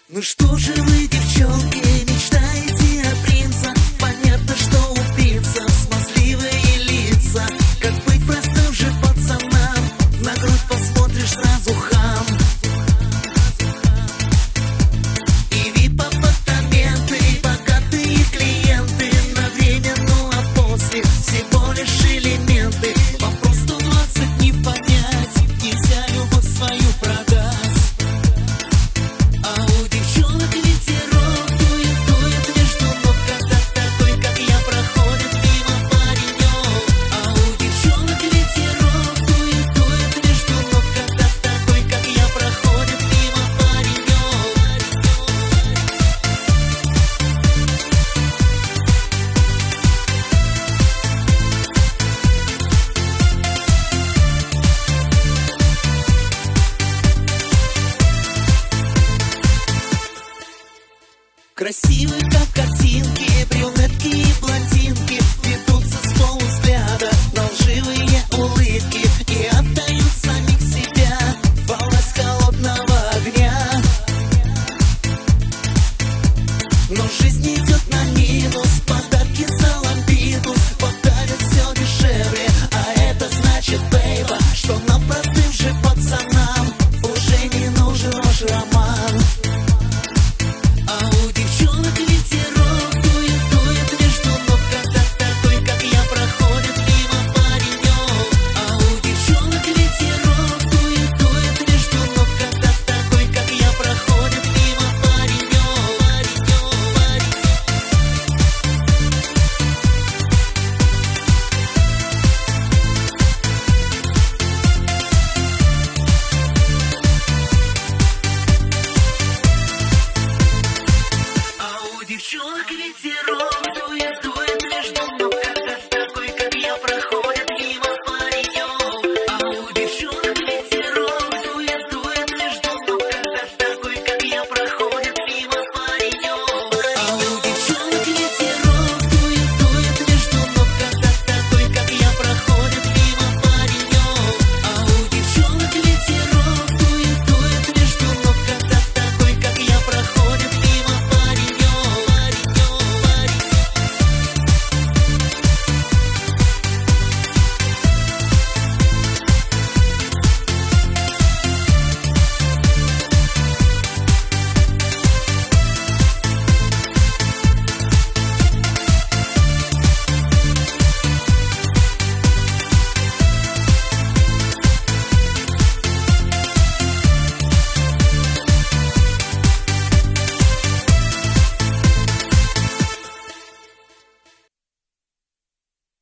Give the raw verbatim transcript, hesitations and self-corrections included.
Ну что же вы, девчонки, мечтаете о принца? Понятно, что у принцев смазливые лица. Как быть простым же пацанам? На грудь посмотришь, сразу хам. И вип-апартаменты, и богатые клиенты. На время, ну а после всего лишь элементы. Вопрос сто двадцать не понять, нельзя любовь свою продать. Красивые, как картинки, брюнетки и блондинки.